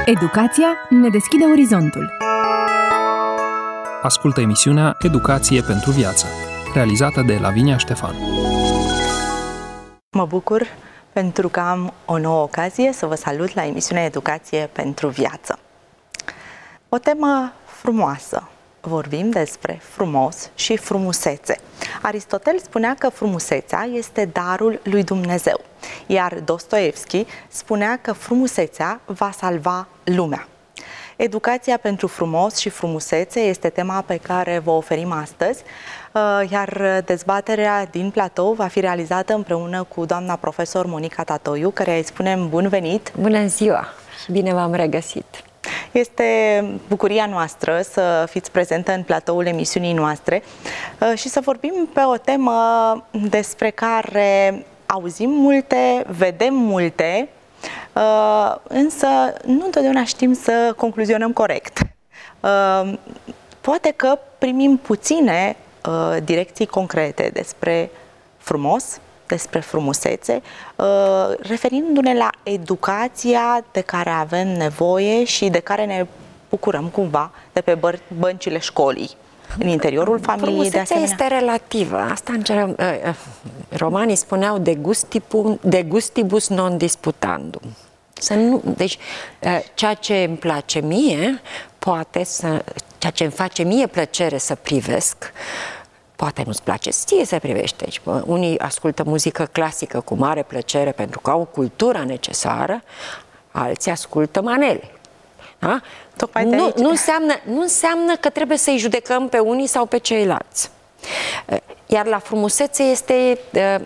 Educația ne deschide orizontul. Ascultă emisiunea Educație pentru viață, realizată de Lavinia Ștefan. Mă bucur pentru că am o nouă ocazie să vă salut la emisiunea Educație pentru viață. O temă frumoasă. Vorbim despre frumos și frumusețe. Aristotel spunea că frumusețea este darul lui Dumnezeu, iar Dostoevski spunea că frumusețea va salva lumea. Educația pentru frumos și frumusețe este tema pe care vă oferim astăzi, iar dezbaterea din platou va fi realizată împreună cu doamna profesor Monica Tatoiu, care îi spunem bun venit. Bună ziua și bine v-am regăsit! Este bucuria noastră să fiți prezentă în platoul emisiunii noastre și să vorbim pe o temă despre care auzim multe, vedem multe, însă nu întotdeauna știm să concluzionăm corect. Poate că primim puține direcții concrete despre frumos, despre frumusețe, referindu-ne la educația de care avem nevoie și de care ne bucurăm cumva de pe băncile școlii, în interiorul familiei, de asemenea. Este relativă. Asta romanii spuneau de gustibus non disputandum. Deci, ceea ce îmi place mie, ceea ce îmi face mie plăcere să privesc, poate nu-ți place ție să privești. Deci, unii ascultă muzică clasică cu mare plăcere pentru că au cultura necesară, alții ascultă manele. Da? Nu înseamnă că trebuie să-i judecăm pe unii sau pe ceilalți. Iar la frumusețe este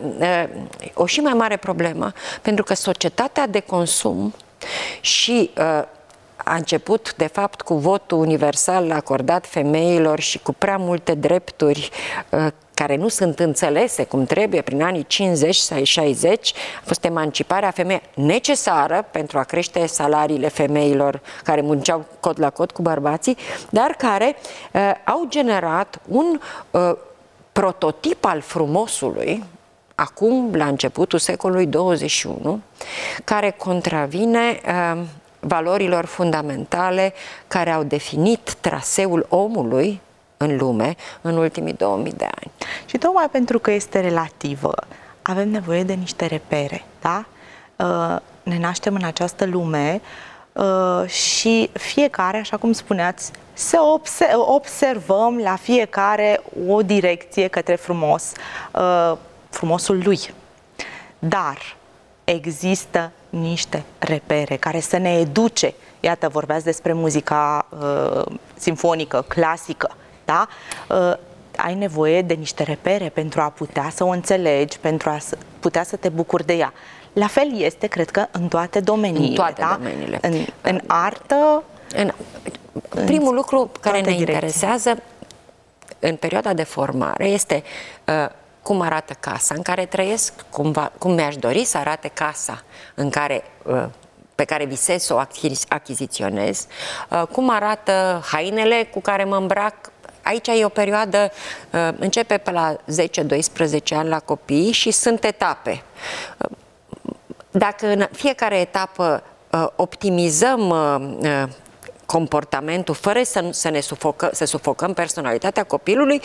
o și mai mare problemă, pentru că societatea de consum și a început, de fapt, cu votul universal acordat femeilor și cu prea multe drepturi care nu sunt înțelese cum trebuie prin anii 50 sau 60, a fost emanciparea femeii necesară pentru a crește salariile femeilor care munceau cot la cot cu bărbații, dar care au generat un prototip al frumosului, acum, la începutul secolului 21, care contravine valorilor fundamentale care au definit traseul omului în lume în ultimii 2000 de ani. Și tocmai pentru că este relativă, avem nevoie de niște repere, da? Ne naștem în această lume și fiecare, așa cum spuneați, să observăm la fiecare o direcție către frumos, frumosul lui. Dar există niște repere care să ne educe. Iată, vorbeați despre muzica simfonică, clasică, da? Ai nevoie de niște repere pentru a putea să o înțelegi, pentru a putea să te bucuri de ea. La fel este, cred că, în toate domeniile. În toate da? domeniile. În artă. Primul lucru care ne interesează în perioada de formare este cum arată casa în care trăiesc, cum mi-aș dori să arate casa pe care visez să o achiziționez, cum arată hainele cu care mă îmbrac. Aici e o perioadă, începe pe la 10-12 ani la copii și sunt etape. Dacă în fiecare etapă optimizăm comportamentul fără să sufocăm personalitatea copilului,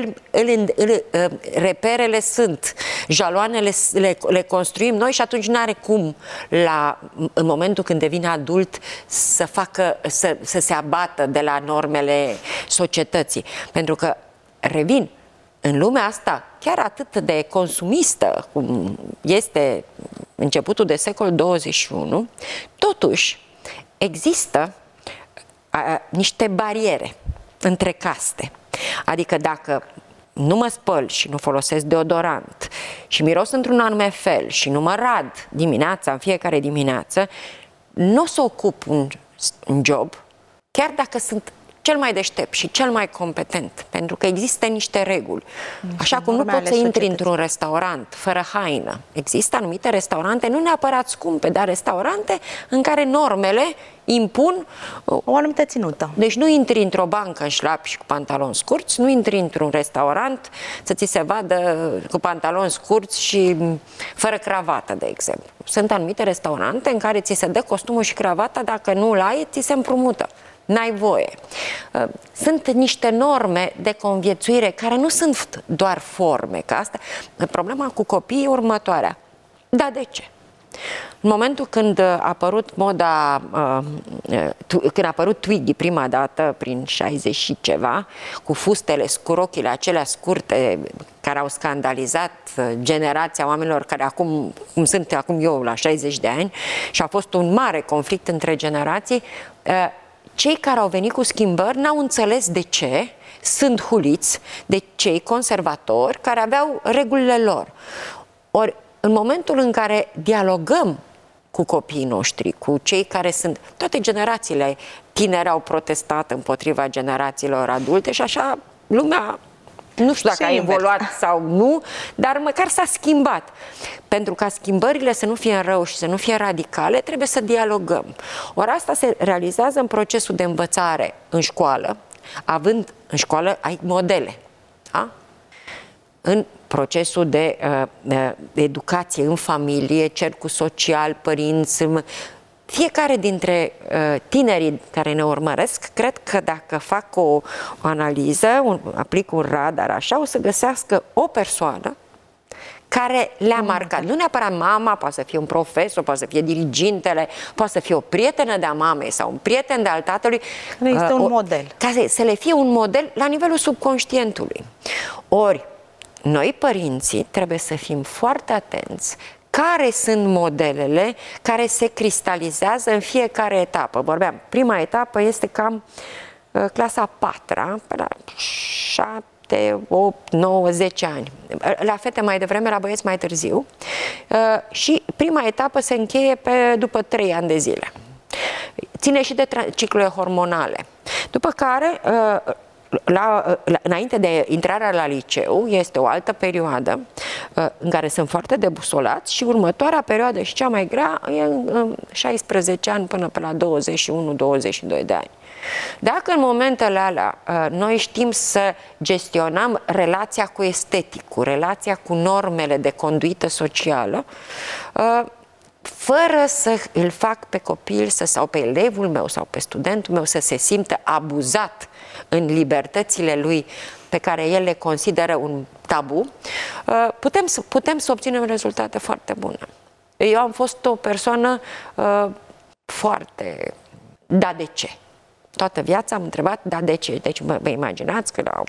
reperele sunt, jaloanele le construim noi și atunci n-are cum în momentul când devine adult să se abată de la normele societății. Pentru că, revin, în lumea asta, chiar atât de consumistă cum este începutul de secol 21, totuși există niște bariere între caste. Adică dacă nu mă spăl și nu folosesc deodorant și miros într-un anume fel și nu mă rad dimineața, în fiecare dimineață, nu o să ocup un job, chiar dacă sunt cel mai deștept și cel mai competent, pentru că există niște reguli. Așa cum nu poți să intri într-un restaurant fără haină. Există anumite restaurante, nu neapărat scumpe, dar restaurante în care normele impun o anumită ținută. Deci nu intri într-o bancă în șlapi și cu pantaloni scurți, nu intri într-un restaurant să ți se vadă cu pantaloni scurți și fără cravată, de exemplu. Sunt anumite restaurante în care ți se dă costumul și cravata, dacă nu-l ai, ți se împrumută. N-ai voie. Sunt niște norme de conviețuire care nu sunt doar forme, că asta, problema cu copiii e următoarea. Da, de ce? În momentul când a apărut moda, când a apărut Twiggy prima dată, prin 60 și ceva, cu fustele, cu rochile acelea scurte care au scandalizat generația oamenilor care acum, cum sunt acum eu la 60 de ani, și a fost un mare conflict între generații, cei care au venit cu schimbări n-au înțeles de ce sunt huliți de cei conservatori care aveau regulile lor. Ori, în momentul în care dialogăm cu copiii noștri, cu cei care sunt... Toate generațiile tinere au protestat împotriva generațiilor adulte și așa lumea, nu știu dacă a evoluat sau nu, dar măcar s-a schimbat. Pentru ca schimbările să nu fie în rău și să nu fie radicale, trebuie să dialogăm. Ori asta se realizează în procesul de învățare în școală, având în școală ai modele. Da? În procesul de educație în familie, cercul social, părinți, fiecare dintre tinerii care ne urmăresc, cred că dacă fac o analiză, aplic un radar așa, o să găsească o persoană care le-a marcat. Nu neapărat mama, poate să fie un profesor, poate să fie dirigintele, poate să fie o prietenă de-a mamei sau un prieten de-al tatălui. Este un model. Ca să le fie un model la nivelul subconștientului. Ori, noi, părinții, trebuie să fim foarte atenți care sunt modelele care se cristalizează în fiecare etapă. Vorbeam, prima etapă este cam clasa 4-a, pe la 7, 8, 9, 10 ani. La fete mai devreme, la băieți mai târziu. Și prima etapă se încheie după 3 ani de zile. Ține și de ciclurile hormonale. După care... înainte de intrarea la liceu, este o altă perioadă în care sunt foarte debusolați și următoarea perioadă și cea mai grea e în 16 ani până pe la 21-22 de ani. Dacă în momentele alea noi știm să gestionăm relația cu esteticul, relația cu normele de conduită socială, fără să îl fac pe copil sau pe elevul meu sau pe studentul meu să se simtă abuzat în libertățile lui pe care el le consideră un tabu, putem să obținem rezultate foarte bune. Eu am fost o persoană foarte... Da, de ce? Toată viața am întrebat, da, de ce? Deci vă imaginați că la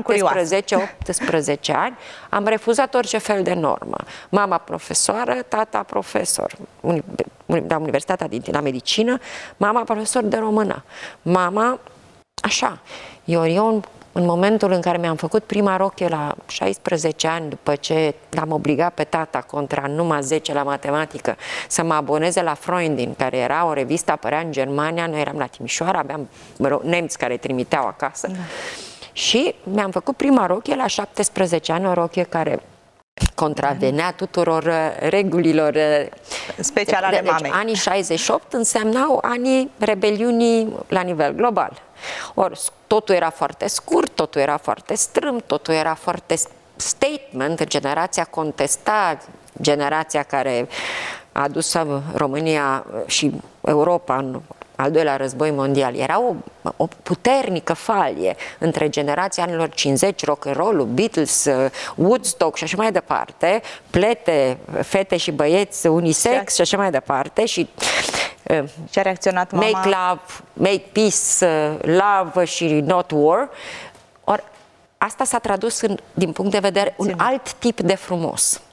17-18 ani am refuzat orice fel de normă. Mama profesoară, tata profesor la Universitatea la Medicină, mama profesor de română. Mama, așa. Eu în momentul în care mi-am făcut prima rochie la 16 ani, după ce l-am obligat pe tata contra numai 10 la matematică să mă aboneze la Freundin, care era o revistă, apărea în Germania, noi eram la Timișoara, aveam nemți care trimiteau acasă. Da. Și mi-am făcut prima rochie la 17 ani, o rochie care contravenea tuturor regulilor speciale ale mamei. Deci, anii 68 însemnau anii rebeliunii la nivel global. Ori totul era foarte scurt, totul era foarte strâmb, totul era foarte statement, generația contesta, generația care a dus România și Europa în al doilea război mondial. Era o puternică falie între generația anilor 50, rock-and-roll-ul, Beatles, Woodstock și așa mai departe, plete, fete și băieți unisex și așa mai departe și ce a reacționat mama? Make love, make peace, love și not war. Or, asta s-a tradus din punct de vedere un alt tip de frumos.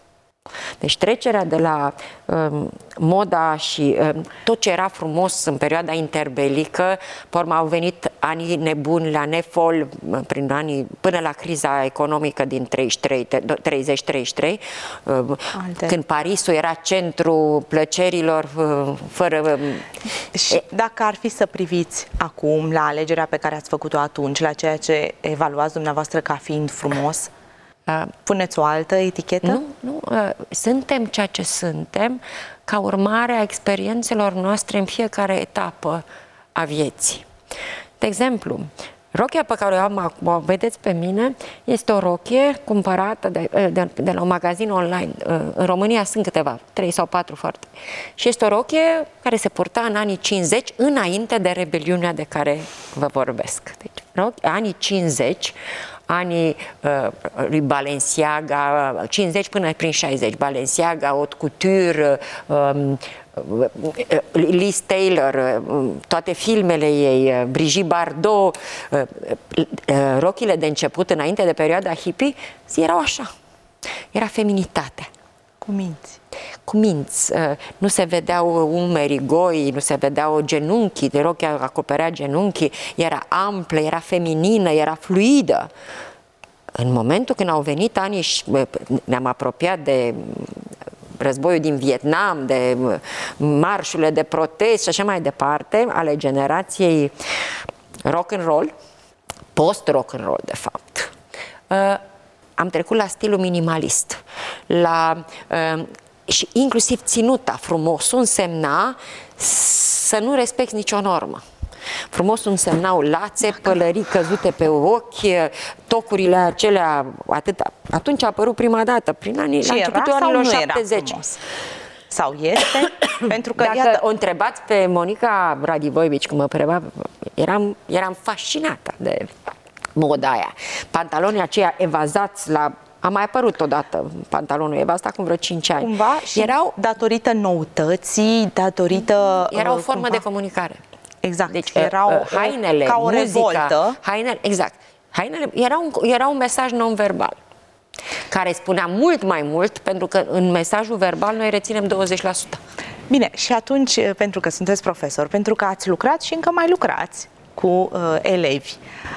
Deci trecerea de la moda și tot ce era frumos în perioada interbelică, pe urmă au venit anii nebuni la nefol prin anii, până la criza economică din 30-33, când Parisul era centru plăcerilor fără... Și dacă ar fi să priviți acum la alegerea pe care ați făcut-o atunci, la ceea ce evaluați dumneavoastră ca fiind frumos, puneți o altă etichetă? Nu. Suntem ceea ce suntem ca urmare a experiențelor noastre în fiecare etapă a vieții. De exemplu, rochia pe care o am acum, o vedeți pe mine, este o rochie cumpărată de la un magazin online. În România sunt câteva, 3 sau 4 foarte. Și este o rochie care se purta în anii 50, înainte de rebeliunea de care vă vorbesc. Deci, anii 50, anii lui Balenciaga, 50 până prin 60, Balenciaga, Haute Couture, Liz Taylor, toate filmele ei, Brigitte Bardot, rochile de început înainte de perioada hippie, erau așa. Era feminitatea. Cu minți. Nu se vedeau umerii goi, nu se vedeau genunchii, de rochia acoperea genunchii, era amplă, era feminină, era fluidă. În momentul când au venit anii și ne-am apropiat de războiul din Vietnam, de marșurile de protest și așa mai departe, ale generației rock and roll, post-rock and roll de fapt, am trecut la stilul minimalist, și inclusiv ținuta, frumosul însemna să nu respecti nicio normă. Frumosul însemnau lațe, pălării căzute pe ochi, tocurile acelea, atunci a apărut prima dată, prin anii, la începutul anilor 70. Sau este? Pentru că, dacă o întrebați pe Monica Radivojevici, cum mă preba, eram fascinată de moda aia. Pantalonii aceia evazați a mai apărut odată pantalonul evazat acum vreo 5 ani. Cumva și datorită noutății, era o formă de comunicare. Exact. Deci erau hainele, ca o muzica, revoltă. Exact. Hainele era un mesaj non-verbal care spunea mult mai mult, pentru că în mesajul verbal noi reținem 20%. Bine, și atunci, pentru că sunteți profesor, pentru că ați lucrat și încă mai lucrați cu elevi,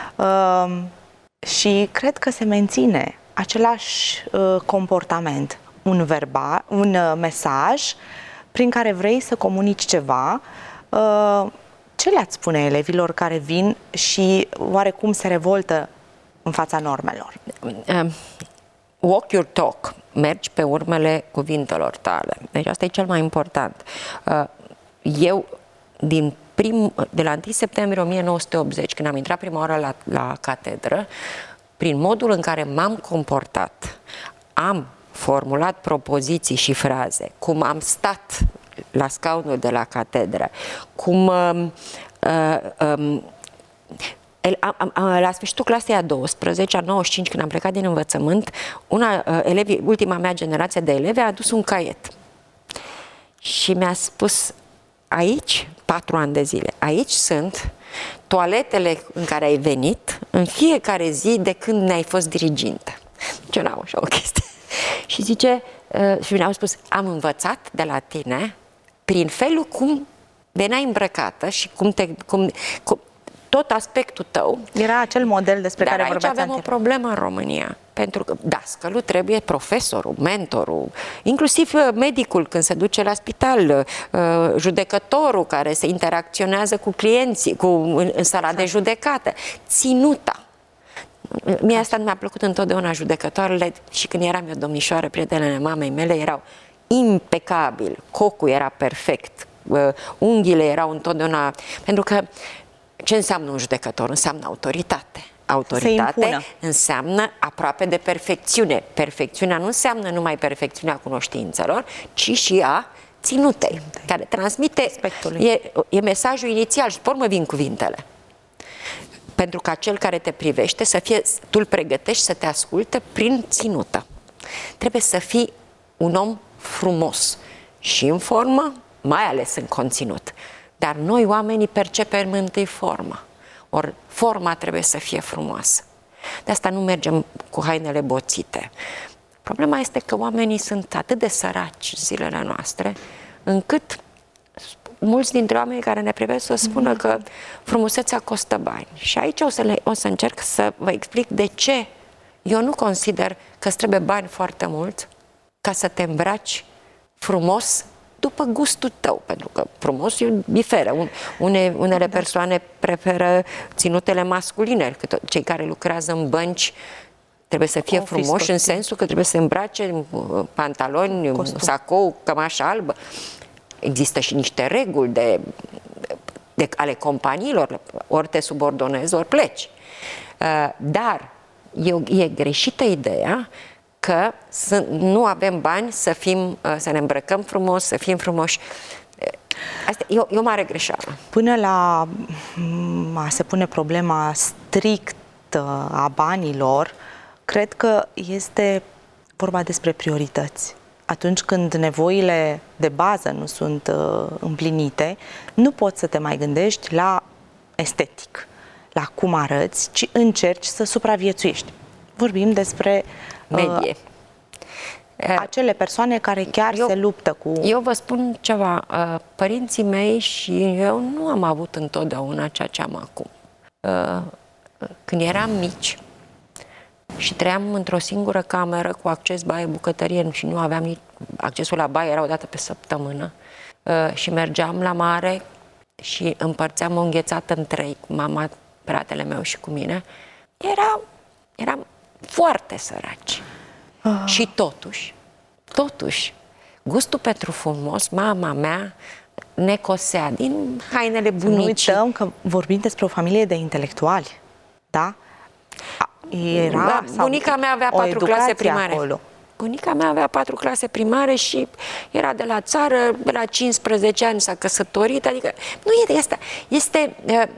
și cred că se menține același comportament, un mesaj prin care vrei să comunici ceva. Ce le-ați spune elevilor care vin și oarecum se revoltă în fața normelor? Walk your talk. Mergi pe urmele cuvintelor tale. Deci asta e cel mai important. Eu, de la 1 septembrie 1980, când am intrat prima oară la catedră, prin modul în care m-am comportat, am formulat propoziții și fraze, cum am stat la scaunul de la catedră, cum la sfârșitul clasei a 12, a 95, când am plecat din învățământ, ultima mea generație de elevi a adus un caiet și mi-a spus: aici, 4 ani de zile, aici sunt toaletele în care ai venit în fiecare zi de când ne-ai fost dirigintă. Deci eu n-am așa o chestie. Și zice, și mi-au spus: am învățat de la tine prin felul cum veneai îmbrăcată și cum tot aspectul tău. Era acel model despre care vorbeați. Dar aici avem o problemă în România, pentru că dascălul trebuie profesorul, mentorul, inclusiv medicul când se duce la spital, judecătorul care se interacționează cu clienții, în sala de judecată, ținuta. Mie asta mi-a plăcut întotdeauna, judecătoarele, și când eram eu domnișoară, prietenele mamei mele erau impecabil, cocul era perfect, unghiile erau întotdeauna, pentru că ce înseamnă un judecător? Înseamnă autoritate. Autoritate înseamnă aproape de perfecțiune. Perfecțiunea nu înseamnă numai perfecțiunea cunoștințelor, ci și a ținutei, care transmite, e mesajul inițial și pe urmă vin cuvintele. Pentru ca cel care te privește să fie, tu îl pregătești să te asculte prin ținută. Trebuie să fii un om frumos și în formă, mai ales în conținut. Dar noi, oamenii, percepem întâi forma. Ori forma trebuie să fie frumoasă. De asta nu mergem cu hainele boțite. Problema este că oamenii sunt atât de săraci zilele noastre, încât mulți dintre oamenii care ne privesc să spună că frumusețea costă bani. Și aici o să încerc să vă explic de ce eu nu consider că îți trebuie bani foarte mult ca să te îmbraci frumos după gustul tău, pentru că frumos diferă. Unele persoane preferă ținutele masculine, cei care lucrează în bănci trebuie să fie frumoși în sensul că trebuie să îmbrace pantaloni, sacou, cămașă albă. Există și niște reguli ale companiilor, ori te subordonezi, ori pleci. Dar e greșită ideea că nu avem bani să ne îmbrăcăm frumos, să fim frumoși. Asta e o mare greșeală. Până la a se pune problema strictă a banilor, cred că este vorba despre priorități. Atunci când nevoile de bază nu sunt împlinite, nu poți să te mai gândești la estetic, la cum arăți, ci încerci să supraviețuiești. Vorbim despre medie. Acele persoane care chiar se luptă cu... Eu vă spun ceva, părinții mei și eu nu am avut întotdeauna ceea ce am acum. Când eram mici și trăiam într-o singură cameră cu acces baie, bucătărie și nu aveam nici... Accesul la baie era o dată pe săptămână și mergeam la mare și împărțeam o înghețată în 3 cu mama, fratele meu și cu mine. Eram foarte săraci. Și totuși, gustul pentru frumos, mama mea ne cosea din hainele bunicii. Nu uităm că vorbim despre o familie de intelectuali, da? Bunica mea avea 4 clase primare. Acolo. Bunica mea avea 4 clase primare și era de la țară, de la 15 ani s-a căsătorit, adică nu e de asta. Este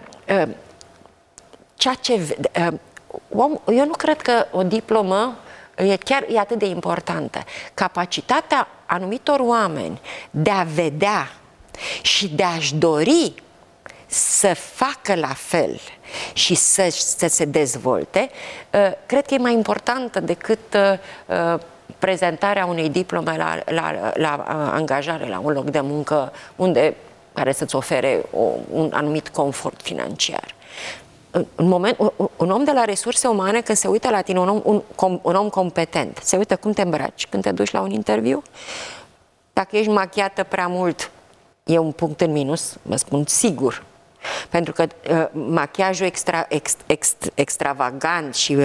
ceea ce... eu nu cred că o diplomă e atât de importantă. Capacitatea anumitor oameni de a vedea și de a-și dori să facă la fel și să se dezvolte, cred că e mai importantă decât prezentarea unei diplome la angajare, la un loc de muncă care să-ți ofere un anumit confort financiar. Un om de la resurse umane, când se uită la tine, un om competent, se uită cum te îmbraci când te duci la un interviu. Dacă ești machiată prea mult, e un punct în minus, vă spun sigur. Pentru că machiajul extravagant și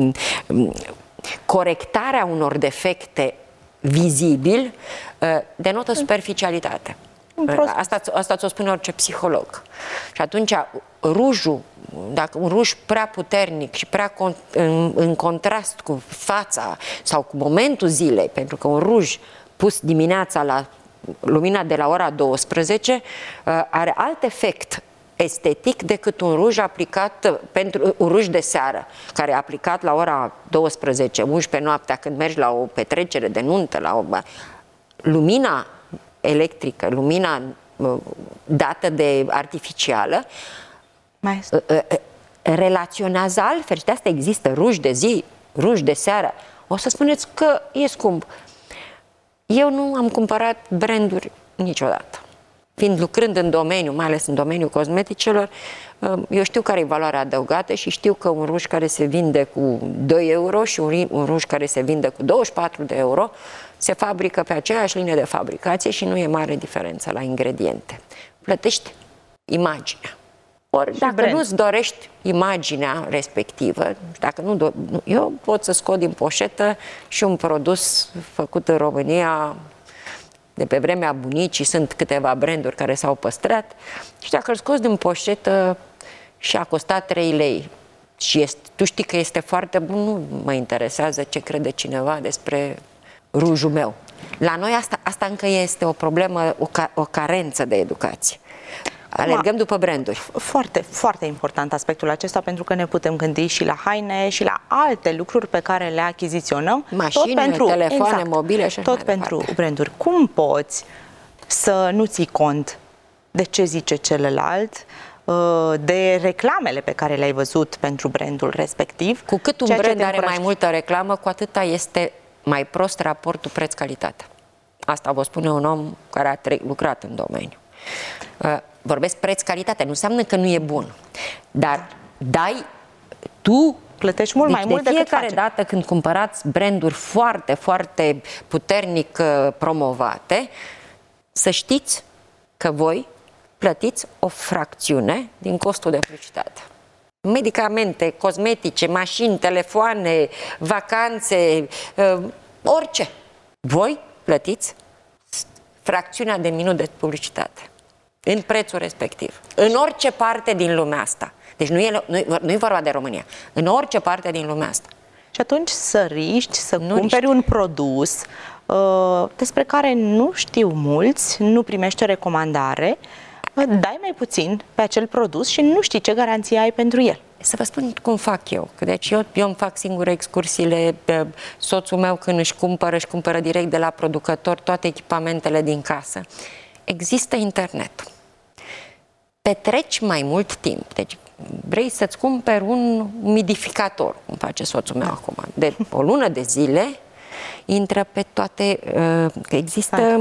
corectarea unor defecte vizibil denotă superficialitate. Asta ți-o spune orice psiholog. Și atunci rujul, dacă un ruj prea puternic și prea în contrast cu fața sau cu momentul zilei, pentru că un ruj pus dimineața la lumina de la ora 12 are alt efect estetic decât un ruj aplicat pentru un ruj de seară, care e aplicat la ora 12, 11 noaptea, când mergi la o petrecere de nuntă, lumina electrică, lumina dată de artificială, relaționează altfel și de asta există ruj de zi, ruj de seară. O să spuneți că e scump. Eu nu am cumpărat branduri niciodată. Fiind lucrând în domeniu, mai ales în domeniul cosmeticelor, eu știu care e valoarea adăugată și știu că un ruj care se vinde cu 2 euro și un ruj care se vinde cu 24 de euro se fabrică pe aceeași linie de fabricație și nu e mare diferență la ingrediente. Plătești imaginea. Ori dacă nu-ți dorești imaginea respectivă, dacă eu pot să scot din poșetă și un produs făcut în România de pe vremea bunicii, sunt câteva branduri care s-au păstrat și dacă îl scoți din poșetă și a costat 3 lei și tu știi că este foarte bun, nu mă interesează ce crede cineva despre rujul meu. La noi asta încă este o problemă, o carență de educație. Alergăm după branduri. Foarte, foarte important aspectul acesta, pentru că ne putem gândi și la haine și la alte lucruri pe care le achiziționăm. Mașini, telefoane mobile și așa tot pentru branduri. Cum poți să nu ții cont de ce zice celălalt, de reclamele pe care le-ai văzut pentru brandul respectiv? Cu cât un brand are mai multă reclamă, cu atâta este mai prost raportul preț-calitate. Asta vă spune un om care a lucrat în domeniu. Vorbesc preț-calitate, nu înseamnă că nu e bun, dar tu plătești mult mai mult decât de fiecare dată când cumpărați branduri foarte, foarte puternic promovate, să știți că voi plătiți o fracțiune din costul de publicitate. Medicamente, cosmetice, mașini, telefoane, vacanțe, orice. Voi plătiți fracțiunea de minut de publicitate în prețul respectiv. În orice parte din lumea asta. Deci nu e vorba de România. În orice parte din lumea asta. Și atunci să riști, să cumperi un produs despre care nu știu mulți, nu primești o recomandare, dai mai puțin pe acel produs și nu știi ce garanție ai pentru el. Să vă spun cum fac eu. Deci eu îmi fac singure excursiile, soțul meu când își cumpără direct de la producător toate echipamentele din casă. Există internetul. Petreci mai mult timp. Deci vrei să-ți cumperi un umidificator, cum face soțul meu acum, de o lună de zile, intră pe toate, există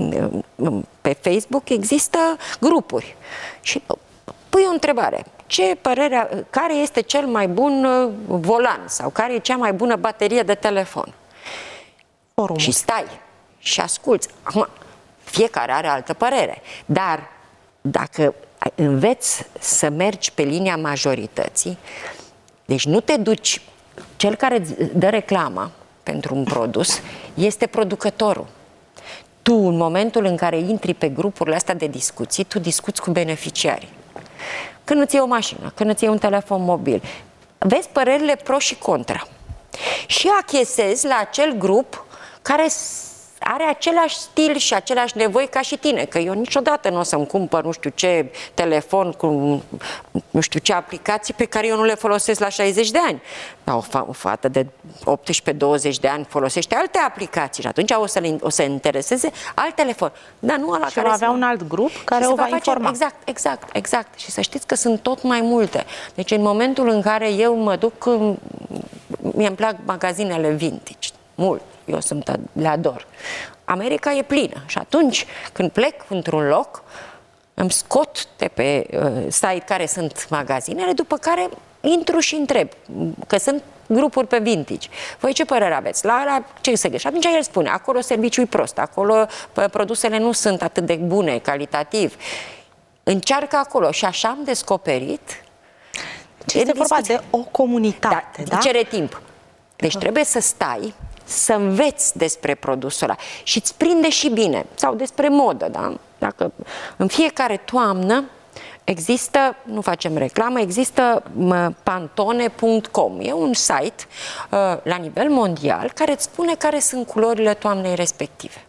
pe Facebook, există grupuri și pui o întrebare. Care este cel mai bun volan sau care e cea mai bună baterie de telefon? Forumul. Și stai și asculți. Acum, fiecare are altă părere, dar dacă înveți să mergi pe linia majorității, deci nu te duci, cel care îți dă reclama pentru un produs este producătorul. Tu, în momentul în care intri pe grupurile astea de discuții, tu discuți cu beneficiarii. Când îți iei o mașină, când îți iei un telefon mobil, vezi părerile pro și contra. Și achesezi la acel grup care are același stil și aceleași nevoi ca și tine, că eu niciodată nu o să-mi cumpăr nu știu ce telefon cu nu știu ce aplicații pe care eu nu le folosesc la 60 de ani. Dar o fată de 18-20 de ani folosește alte aplicații și atunci o să intereseze alt telefon. Dar nu ăla și care avea un alt grup care o va informa. Exact. Și să știți că sunt tot mai multe. Deci în momentul în care eu mă duc, mie îmi plac magazinele vintage, mult. Eu le ador. America e plină și atunci când plec într-un loc îmi scot de pe site care sunt magazinele, după care intru și întreb, că sunt grupuri pe vintage. Voi ce părere aveți? La ce se găsește? Atunci el spune, acolo serviciul e prost, acolo produsele nu sunt atât de bune, calitativ. Încearcă acolo și așa am descoperit. Este vorba de o comunitate, da? Cere timp. Deci trebuie să stai, să înveți despre produsul ăla și îți prinde și bine. Sau despre modă, da? Dacă în fiecare toamnă există, nu facem reclamă, există pantone.com. E un site la nivel mondial care îți spune care sunt culorile toamnei respective.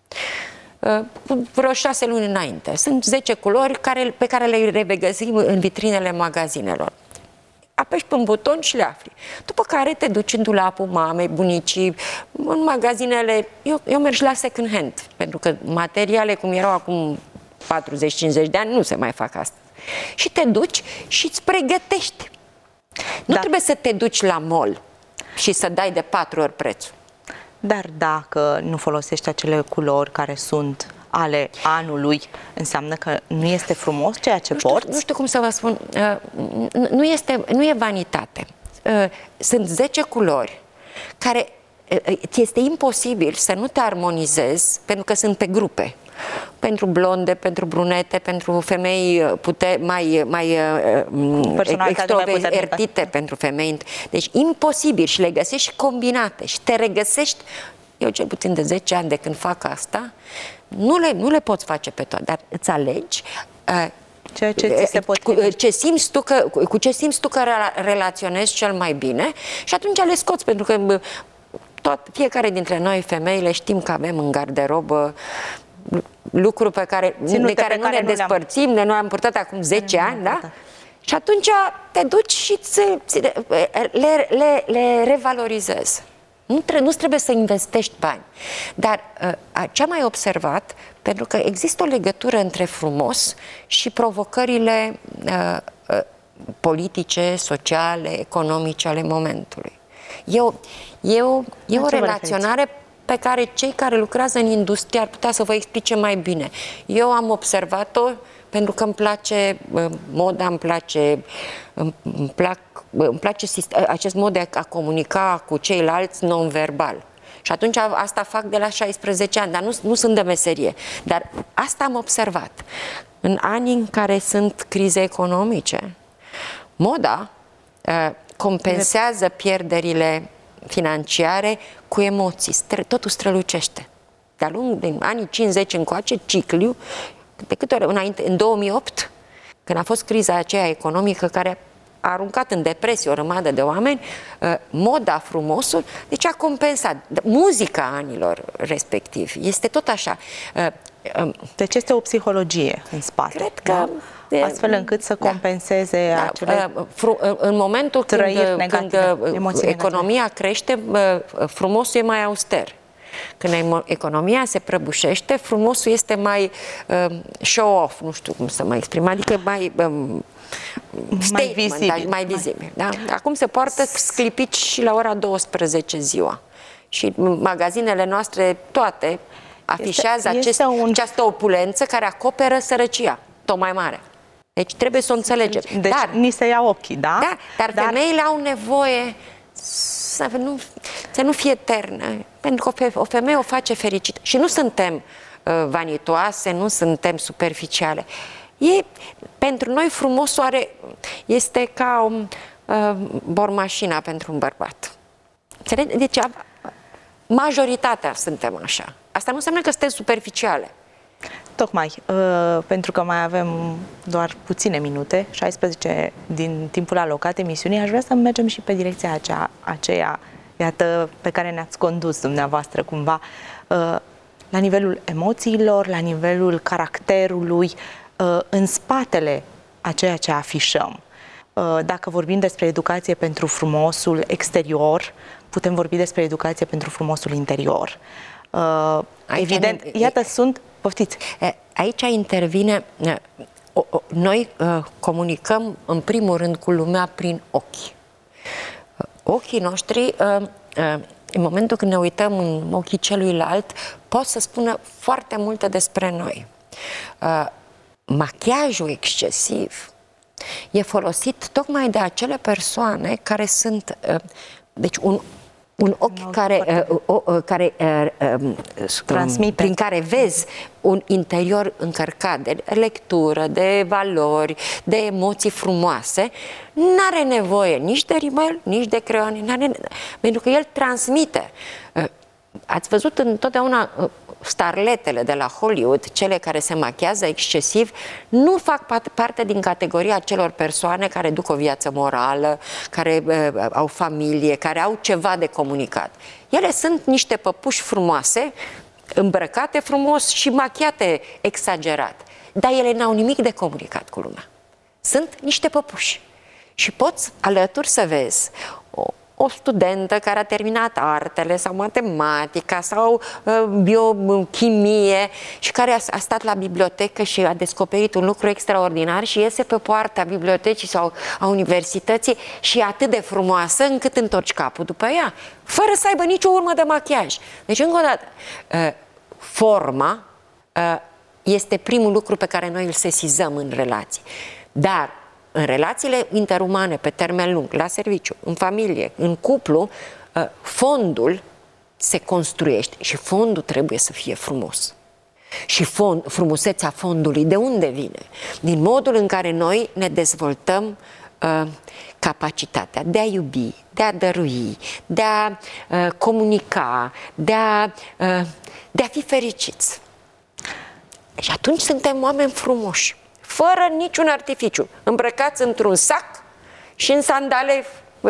Vreo 6 luni înainte. Sunt 10 culori pe care le revegăsim în vitrinele magazinelor. Apeși pe un buton și le afli. După care te duci în dulapul mamei, bunicii, în magazinele. Eu merg la second hand, pentru că materiale cum erau acum 40-50 de ani nu se mai fac asta. Și te duci și îți pregătești. Nu trebuie să te duci la mall și să dai de 4 ori prețul. Dar dacă nu folosești acele culori care sunt ale anului, înseamnă că nu este frumos ceea ce porți? Nu știu cum să vă spun. Nu e vanitate. Sunt 10 culori care ți este imposibil să nu te armonizezi, pentru că sunt pe grupe. Pentru blonde, pentru brunete, pentru femei mai extrovertite, pentru femei. Deci imposibil și le găsești combinate și te regăsești. Eu cel puțin de 10 ani de când fac asta, nu le poți face pe toate, dar îți alegi ceea ce ți se potrivește. Cu ce simți tu că relaționezi cel mai bine și atunci le scoți, pentru că fiecare dintre noi, femeile, știm că avem în garderobă lucruri de care nu ne despărțim, de noi am purtat acum 10 ani, da? Și atunci te duci și le revalorizezi. Nu trebuie să investești bani. Dar ce am mai observat, pentru că există o legătură între frumos și provocările politice, sociale, economice ale momentului. E o relaționare pe care cei care lucrează în industrie ar putea să vă explice mai bine. Eu am observat-o pentru că îmi place moda, îmi place acest mod de a comunica cu ceilalți non-verbal. Și atunci asta fac de la 16 ani, dar nu sunt de meserie. Dar asta am observat. În anii în care sunt crize economice, moda compensează pierderile financiare cu emoții. Totul strălucește. De-a lung, din anii 50 încoace, cicliu, de câte ori înainte, în 2008, când a fost criza aceea economică care a aruncat în depresie o rămadă de oameni, moda, frumosul, deci a compensat. Muzica anilor respectivi este tot așa. Deci este o psihologie în spate. Cred că... Astfel încât să compenseze acele în momentul când economia crește, frumosul e mai auster. Când economia se prăbușește, frumosul este mai show-off, nu știu cum să mă exprim, adică mai vizibil. Mai vizibil, da? Acum se poartă sclipici și la ora 12 ziua. Și magazinele noastre toate afișează această opulență care acoperă sărăcia, tot mai mare. Deci trebuie să o înțelegem. Deci ni se ia ochii, da? Dar femeile au nevoie să nu fie eternă, pentru că o femeie o face fericită. Și nu suntem vanitoase, nu suntem superficiale. Pentru noi frumosul este ca o bormașina pentru un bărbat. Deci majoritatea suntem așa. Asta nu înseamnă că suntem superficiale. Tocmai, pentru că mai avem doar puține minute, 16 din timpul alocat emisiunii, aș vrea să mergem și pe direcția aceea, iată, pe care ne-ați condus dumneavoastră cumva, la nivelul emoțiilor, la nivelul caracterului, în spatele a ceea ce afișăm. Dacă vorbim despre educație pentru frumosul exterior, putem vorbi despre educație pentru frumosul interior. Evident, iată, poftiți. Aici intervine, noi comunicăm în primul rând cu lumea prin ochi. Ochii noștri, în momentul când ne uităm în ochii celuilalt, pot să spună foarte multe despre noi. Machiajul excesiv e folosit tocmai de acele persoane care sunt, deci un ochi prin care vezi un interior încărcat de lectură, de valori, de emoții frumoase, n-are nevoie nici de rimel, nici de creioane, pentru că el transmite. Ați văzut întotdeauna starletele de la Hollywood, cele care se machează excesiv, nu fac parte din categoria celor persoane care duc o viață morală, care au familie, care au ceva de comunicat. Ele sunt niște păpuși frumoase, îmbrăcate frumos și machiate exagerat. Dar ele n-au nimic de comunicat cu lumea. Sunt niște păpuși. Și poți alături să vezi o studentă care a terminat artele sau matematica sau biochimie și care a stat la bibliotecă și a descoperit un lucru extraordinar și iese pe poarta bibliotecii sau a universității și e atât de frumoasă încât întorci capul după ea, fără să aibă nicio urmă de machiaj. Deci, încă o dată, forma este primul lucru pe care noi îl sesizăm în relații. Dar în relațiile interumane pe termen lung, la serviciu, în familie, în cuplu, fondul se construiește și fondul trebuie să fie frumos. Și frumusețea fondului de unde vine? Din modul în care noi ne dezvoltăm capacitatea de a iubi, de a dărui, de a comunica, de a fi fericiți. Și atunci suntem oameni frumoși, fără niciun artificiu, îmbrăcați într-un sac și în sandale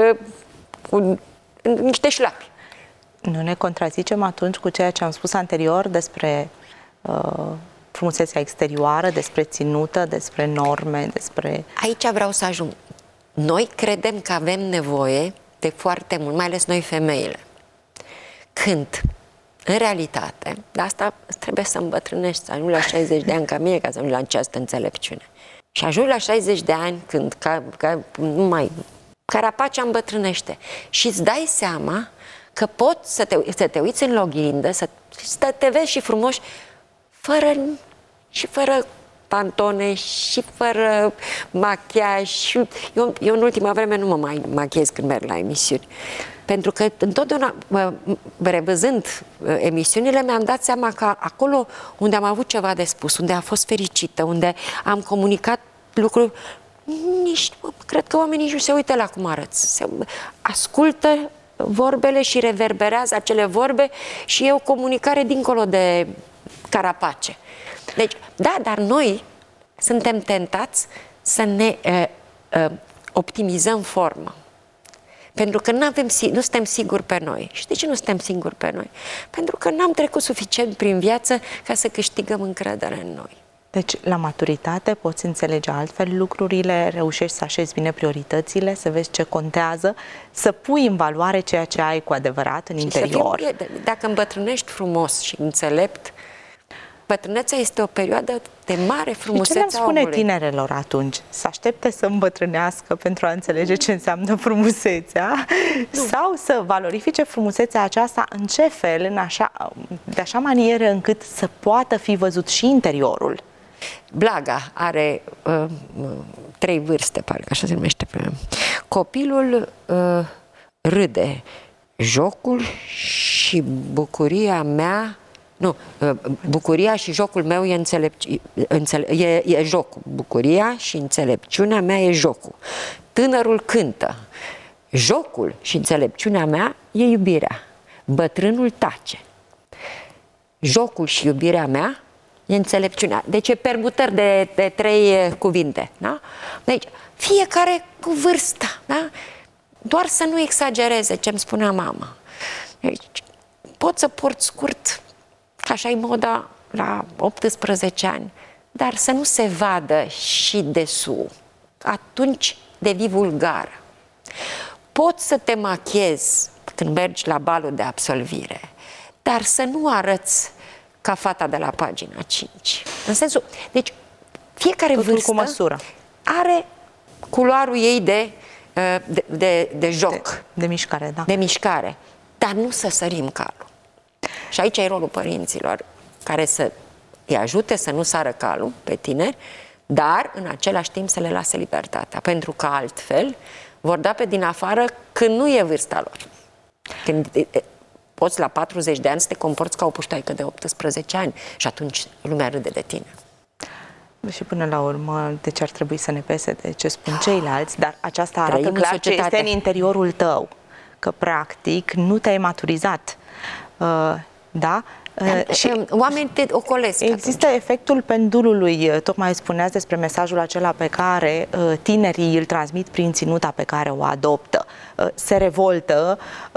cu niște șlapi. Nu ne contrazicem atunci cu ceea ce am spus anterior despre frumusețea exterioară, despre ținută, despre norme, despre... Aici vreau să ajung. Noi credem că avem nevoie de foarte mult, mai ales noi femeile. Când, în realitate, de asta trebuie să îmbătrânești, să ajungi la 60 de ani ca mine, ca să ajungi la această înțelepciune. Și ajungi la 60 de ani când nu mai Carapacea îmbătrânește. Și îți dai seama că poți să te uiți în oglindă, să te vezi și frumos, fără pantone și fără machiaj. Eu în ultima vreme nu mă mai machiez când merg la emisiuni. Pentru că întotdeauna, revăzând emisiunile, mi-am dat seama că acolo unde am avut ceva de spus, unde am fost fericită, unde am comunicat lucruri, cred că oamenii nici nu se uită la cum arăți. Se ascultă vorbele și reverberează acele vorbe și e o comunicare dincolo de carapace. Deci, da, dar noi suntem tentați să ne optimizăm forma. Pentru că nu suntem siguri pe noi. Și de ce nu suntem siguri pe noi? Pentru că n-am trecut suficient prin viață ca să câștigăm încredere în noi. Deci, la maturitate poți înțelege altfel lucrurile, reușești să așezi bine prioritățile, să vezi ce contează, să pui în valoare ceea ce ai cu adevărat în interior. Dacă îmbătrânești frumos și înțelept, bătrânețea este o perioadă de mare frumusețe a omului. Ce le spune tinerelor atunci? Să aștepte să îmbătrânească pentru a înțelege ce înseamnă frumusețea? Nu. Sau să valorifice frumusețea aceasta în ce fel, de așa manieră încât să poată fi văzut și interiorul? Blaga are 3 vârste, parcă așa se numește. Copilul râde, jocul și bucuria mea. Nu, bucuria și jocul meu e jocul. Bucuria și înțelepciunea mea e jocul. Tânărul cântă. Jocul și înțelepciunea mea e iubirea. Bătrânul tace. Jocul și iubirea mea e înțelepciunea. Deci e permutări de 3 cuvinte. Da? Deci fiecare cu vârsta. Da? Doar să nu exagereze ce-mi spunea mama. Deci, poți să porți scurt, că așa e moda la 18 ani, dar să nu se vadă și desul. Atunci devii vulgară. Poți să te machiezi când mergi la balul de absolvire, dar să nu arăți ca fata de la pagina 5. În sensul, deci fiecare vârstă cu măsură are culoarul ei de joc. De mișcare, da. De mișcare. Dar nu să sărim calul. Și aici e rolul părinților, care să îi ajute să nu sară calul pe tineri, dar în același timp să le lase libertatea, pentru că altfel vor da pe din afară când nu e vârsta lor. Când poți la 40 de ani să te comporți ca o puștoaică de 18 ani și atunci lumea râde de tine. Și până la urmă, deci ar trebui să ne pese de ce spun ceilalți, dar aceasta arată clar ce este în interiorul tău, că practic nu te-ai maturizat. Da? Și oamenii te ocolesc. Există efectul pendulului. Tocmai spuneați despre mesajul acela pe care tinerii îl transmit prin ținuta pe care o adoptă. Se revoltă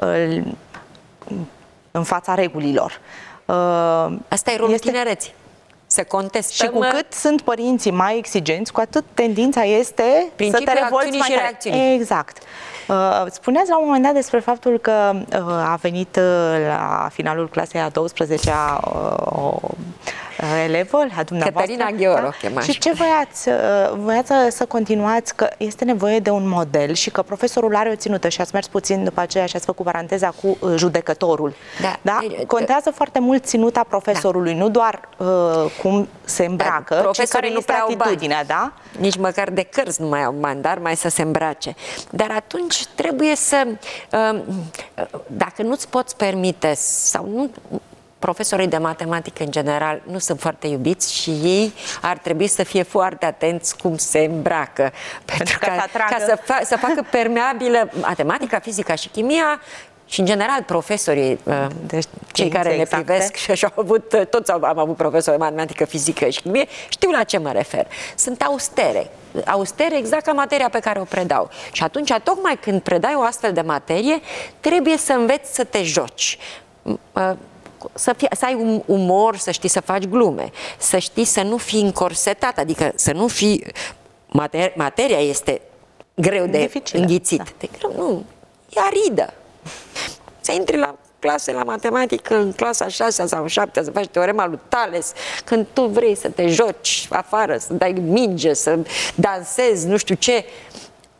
în fața regulilor. Asta e rolul tinereții. Se contestăm. Și cu cât sunt părinții mai exigenți, cu atât tendința este să te revolți mai tare. Exact. Spuneați la un moment dat despre faptul că a venit la finalul clasei a 12-a o elevă la dumneavoastră. Cătălina Gheoro, da? Și ce voiați să continuați, că este nevoie de un model și că profesorul are o ținută și ați mers puțin după aceea și ați făcut paranteza cu judecătorul. Da? Da? Contează foarte mult ținuta profesorului, nu doar cum se îmbracă, ci care este atitudinea, da? Nici măcar de cărți nu mai au bani, dar mai să se îmbrace. Dar atunci trebuie să, dacă nu-ți poți permite sau nu, profesorii de matematică în general nu sunt foarte iubiți și ei ar trebui să fie foarte atenți cum se îmbracă. Pentru ca să facă permeabilă matematica, fizica și chimia și în general profesorii, cei care ne privesc și așa toți am avut profesori de matematică, fizică și chimie, știu la ce mă refer. Sunt austere exact ca materia pe care o predau. Și atunci, tocmai când predai o astfel de materie, trebuie să înveți să te joci. Să ai un umor, să știi să faci glume, să știi să nu fii încorsetat, adică să nu fii... Materia este greu de înghițit. Da. De greu, nu, e aridă. Să intri la clase la matematică, în clasa 6 sau 7, să faci teorema lui Tales, când tu vrei să te joci afară, să dai minge, să dansezi, nu știu ce.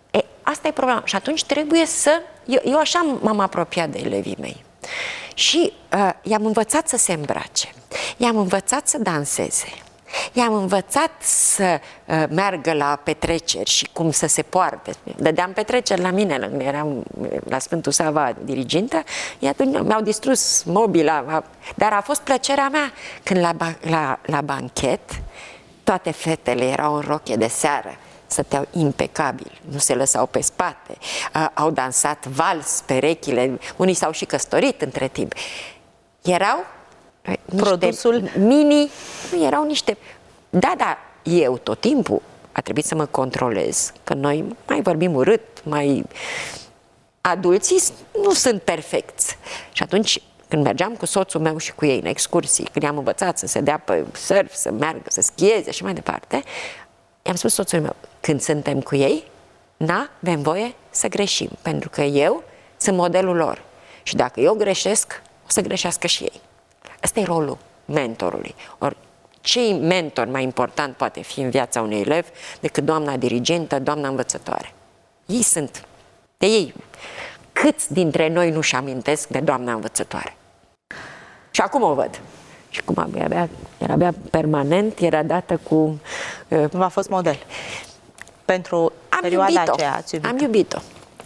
asta e problema. Și atunci trebuie să... Eu așa m-am apropiat de elevii mei. Și i-am învățat să se îmbrace, i-am învățat să danseze, i-am învățat să meargă la petreceri și cum să se poarte. Dădeam petreceri la mine, eram la Sfântul Sava dirigintă, mi-au distrus mobila, dar a fost plăcerea mea când la banchet toate fetele erau în rochie de seară, stăteau impecabil, nu se lăsau pe spate, au dansat vals, perechile, unii s-au și căsătorit între timp. Erau produsul mini, erau niște... Da, eu tot timpul a trebuit să mă controlez, că noi mai vorbim urât, mai... Adulții nu sunt perfecți. Și atunci, când mergeam cu soțul meu și cu ei în excursii, când i-am învățat să se dea pe surf, să meargă, să schieze și mai departe, i-am spus soțului meu, când suntem cu ei, n-avem voie să greșim, pentru că eu sunt modelul lor. Și dacă eu greșesc, o să greșească și ei. Ăsta e rolul mentorului. Ori, ce mentor mai important poate fi în viața unui elev decât doamna dirigentă, doamna învățătoare? Ei sunt. De ei. Câți dintre noi nu-și amintesc de doamna învățătoare? Și acum o văd. Și cum era abia permanent, era dată cu... V-a fost model. Pentru perioada aceea ați iubit-o. Am iubit-o.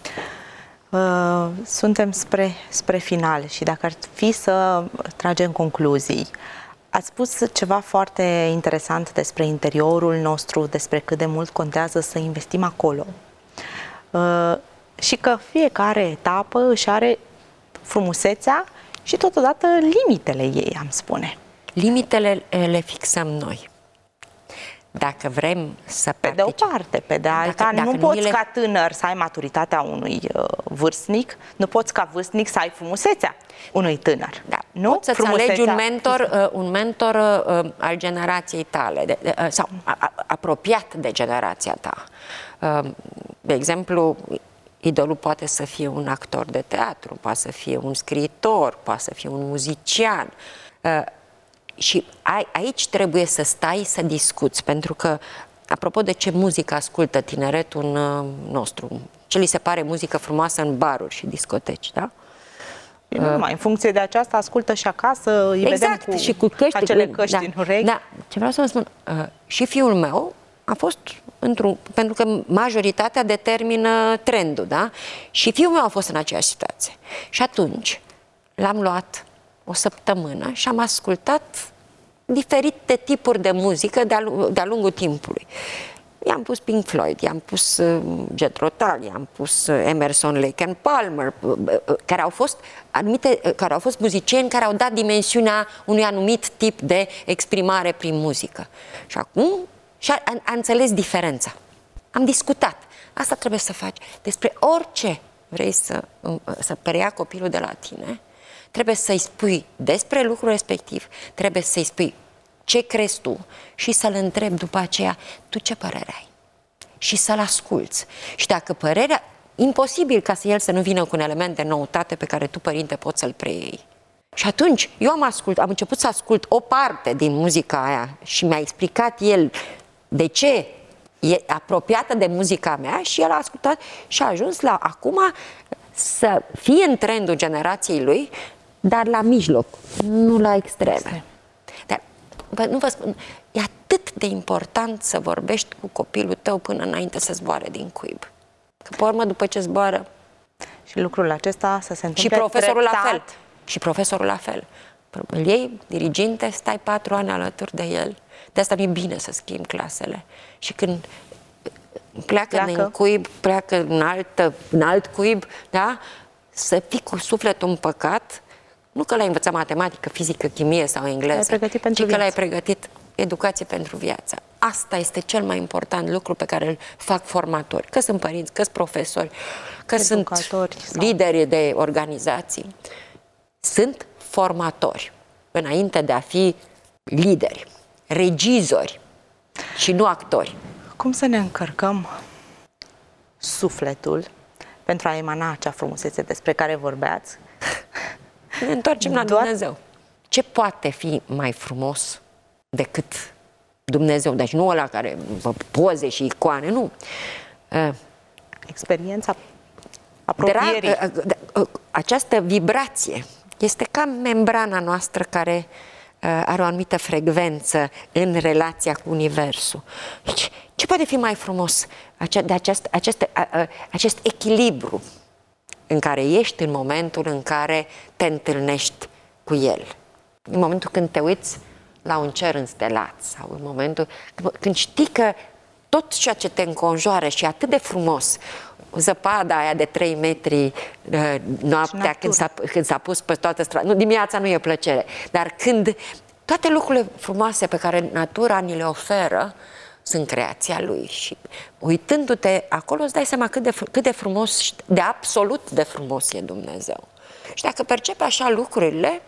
Suntem spre final și dacă ar fi să tragem concluzii, ați spus ceva foarte interesant despre interiorul nostru, despre cât de mult contează să investim acolo. Și că fiecare etapă își are frumusețea și totodată limitele ei, am spune. Limitele le fixăm noi. Dacă vrem să Pe de o parte, pe de alta, nu poți ca tânăr să ai maturitatea unui vârstnic, nu poți ca vârstnic să ai frumusețea unui tânăr. Da. Nu? Poți să-ți alegi un mentor al generației tale, sau apropiat de generația ta. De exemplu, idolul poate să fie un actor de teatru, poate să fie un scriitor, poate să fie un muzician. Și aici trebuie să stai să discuți, pentru că, apropo de ce muzică ascultă tineretul nostru, ce li se pare muzică frumoasă în baruri și discoteci, da? Nu numai, în funcție de aceasta ascultă și acasă, îi exact, vedem și cu căști, acele căști în urechi. Da, ce vreau să vă spun, și fiul meu a fost pentru că majoritatea determină trendul, da? Și fiul meu a fost în aceeași situație. Și atunci l-am luat o săptămână și am ascultat diferite tipuri de muzică de-a lungul timpului. I-am pus Pink Floyd, i-am pus Jethro Tull, i-am pus Emerson, Lake and Palmer, care au fost muzicieni care au dat dimensiunea unui anumit tip de exprimare prin muzică. Și acum a înțeles diferența. Am discutat. Asta trebuie să faci. Despre orice vrei să preia copilul de la tine, trebuie să-i spui despre lucrul respectiv, trebuie să-i spui ce crezi tu și să-l întrebi după aceea, tu ce părere ai? Și să-l asculți. Și dacă părerea, imposibil ca el să nu vină cu un element de noutate pe care tu, părinte, poți să-l preiei. Și atunci eu am început să ascult o parte din muzica aia și mi-a explicat el de ce e apropiată de muzica mea și el a ascultat și a ajuns la acum să fie în trendul generației lui, dar la mijloc, nu la extreme. Dar nu vă spun, e atât de important să vorbești cu copilul tău până înainte să zboare din cuib. Că pe urmă, după ce zboară... Și lucrul acesta să se întâmple și profesorul treptat. la fel. Și profesorul la fel. Îl iei, diriginte, stai 4 ani alături de el. De asta nu e bine să schimbi clasele. Și când pleacă din cuib, pleacă în alt cuib, da? Să fii cu sufletul împăcat, nu că l-ai învățat matematică, fizică, chimie sau engleză, ci că l-ai pregătit educație pentru viață. Asta este cel mai important lucru pe care îl fac formatori. Că sunt părinți, că sunt profesori, că sunt lideri de organizații. Sunt formatori, înainte de a fi lideri, regizori și nu actori. Cum să ne încărcăm sufletul pentru a emana acea frumusețe despre care vorbeați? Ne întoarcem la Dumnezeu. Ce poate fi mai frumos decât Dumnezeu? Deci nu ăla care poze și icoane, nu. experiența apropierii. Această vibrație este ca membrana noastră care are o anumită frecvență în relația cu Universul. Deci, ce poate fi mai frumos de acest echilibru în care ești în momentul în care te întâlnești cu El? În momentul când te uiți la un cer înstelat sau în momentul când știi că tot ceea ce te înconjoară și atât de frumos, zăpada aia de 3 metri noaptea când s-a pus pe toată strada. Nu, dimineața nu e plăcere, dar când toate lucrurile frumoase pe care natura ni le oferă sunt creația Lui și uitându-te acolo îți dai seama cât de frumos, de absolut de frumos e Dumnezeu. Și dacă percepi așa lucrurile,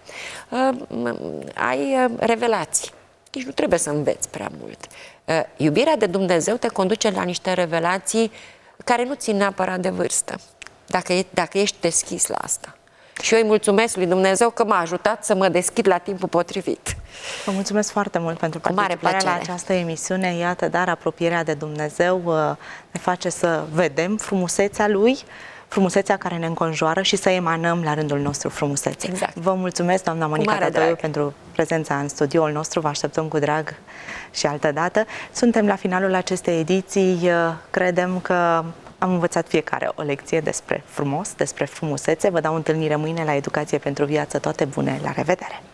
ai revelații. Deci nu trebuie să înveți prea mult. Iubirea de Dumnezeu te conduce la niște revelații care nu țin neapărat de vârstă, dacă ești deschis la asta. Și eu îi mulțumesc lui Dumnezeu că m-a ajutat să mă deschid la timpul potrivit. Vă mulțumesc foarte mult pentru participarea la această emisiune. Iată, dar apropierea de Dumnezeu ne face să vedem frumusețea Lui, frumusețea care ne înconjoară și să emanăm la rândul nostru frumusețe. Exact. Vă mulțumesc, doamna Monica Tădău, pentru prezența în studioul nostru. Vă așteptăm cu drag și altă dată. Suntem la finalul acestei ediții. Credem că am învățat fiecare o lecție despre frumos, despre frumusețe. Vă dau întâlnire mâine la Educație pentru Viață. Toate bune, la revedere!